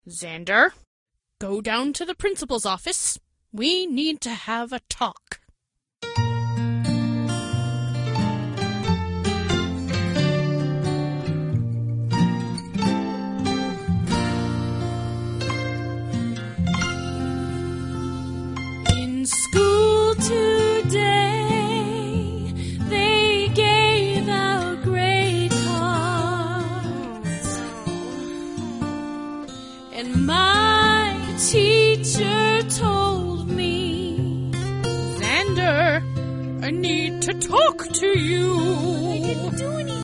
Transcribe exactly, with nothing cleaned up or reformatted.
Xander, go down to the principal's office. We need to have a talk. In school today, they gave out grade cards, and my teacher told me, Xander, I need to talk to you.